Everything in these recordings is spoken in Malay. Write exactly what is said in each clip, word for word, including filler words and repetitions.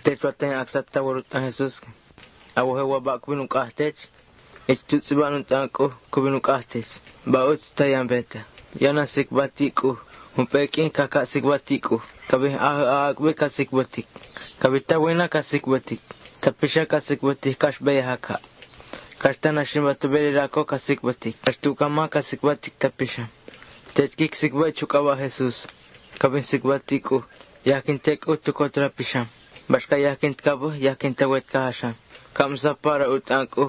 Tech watay aksat tawarut na Jesus. Awo hewa ba kubinung kahtech. Ich tutsi ba nung tangko kubinung kahtech. Baut tayang beta. Yana sikbatiku. Humpekin kakak sikbatiku. Kabi ah ah kubi kasikbatik. Kabi tawina kasikbatik. Tapi siya kasikbatik kash bayahaka. Kashta nashimatu berirako kasikbatik. Kashtu kama kasikbatik tapi siya. Techkik sikbat chukawa Jesus. Kabi sikbatiku. Yakin tek utu kontra pisam. Bashka yakin kabo yakin tawet kahasam. Kamsa para utangko.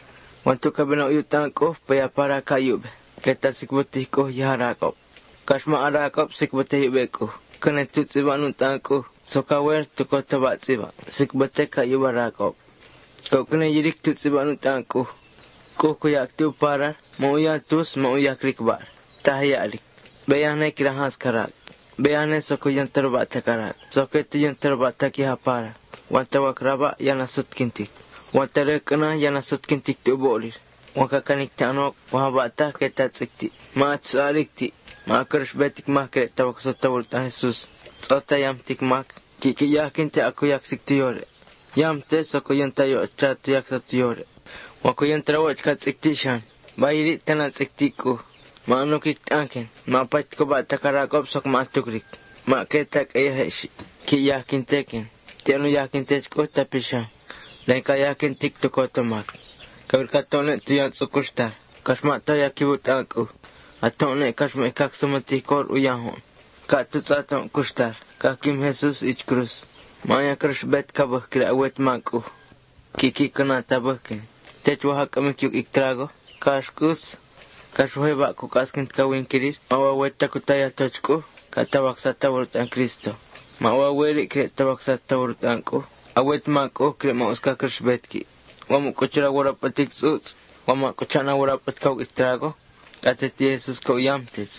Wantu kabina utangko paya para kayub. Keta sikbotiko yaharakop. Kashma arakop sikbotihibeko. Kene tutsiban utangko. Sokawer tuko tabatsiba. Sikbote kayub arakop. Kokene yirik tutsiban utangko. Koko yaktu para. Mauya tus mauya krikbar. Tahiyalik. Bayane kirahas karak. Bayane soko yang terbata karak. Soko itu yang terbata ki hapara. Wanta wakraba yang nasut kintik. Wanta rekena yang nasut kintik tu bolir. Waka kanik tanok wahabata kita tsikti. Ma tsalikti. Ma kersh betik ma kret tawak sotawul ta Jesus. Sota yam tik mak. Kiki yakin te aku yak sikti yore. Yam te soko yang tayo chat yak satu yore. Wako yang terawat kat tsikti shan. Bayiri tanat tsikti ko. Maano kik angken, mapat ko ba takarakop sok matukrik. Maketak ayaheshi, ki yakin teken. Tiano yakin tek ko tapisha. Lain ka yakin tik to ko tomak. Kawir katone tiyan sukustar. Kasma to yakibut ako. Atone kasma ikak sumati kor uyahon. Katut atong kustar. Kakim Jesus ich krus. Maya krus bet kabah kira awet mako. Kiki kena tabahkin. Tech wahak amikyuk iktrago. Kaskus. Kashuhe ba ko kaskin kawin kirir. Mawaweta ko taya tochko. Katawak sa tawurut ang Kristo. Mawaweri kre tawak sa tawurut ang ko. Awet mako kre mauska krishbetki. Wamu ko chira warapatik suits. Wama ko chana warapat kawag itrago. Kateti Jesus ko yamtich.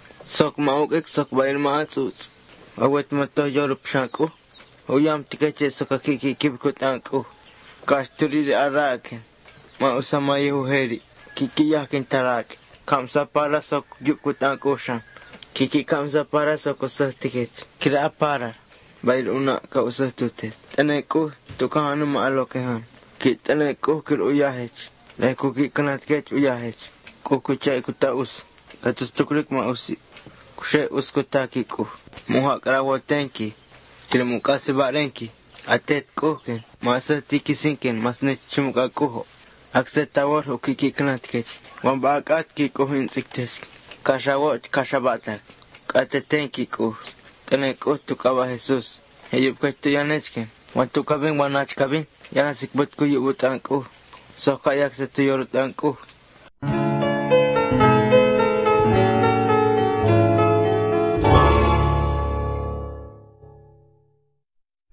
Sok maugik sok bayir maat suits. Awet mato yorup shanko. Uyam tikache sok akiki kibikot ang ko. Kashturiri arakin. Mausama yehuheri. Kiki yakin tarak. Kamsa para sok yukut ang kushan. Kiki kamsa para sok usah tiket. Kira para. Bail una ka usah tutet. Tanay ko tukahano maalokehan. Ki tanay ko kir uyahech. Lai ko ki kanat kech uyahech. Ko kuchay ko taus. Katus tukrik mausi. Kushay us ko taki ko. Muha karawo tenki. Kira mukasi barenki. Atet ko ken. Masa tiki sinken. Mas nech chumuka kuho. Akset tawar ho kiki kanat kech. Wan bakat ki ko hin siktes. Kashawot kashabatak. Kateten ki ko. Tene ko tukawa Jesus. Heyup kach tu yanechken. Wan tukabing wanach kabing. Yana sikbot ko yubut ang ko. So kayak sa tuyorot ang ko.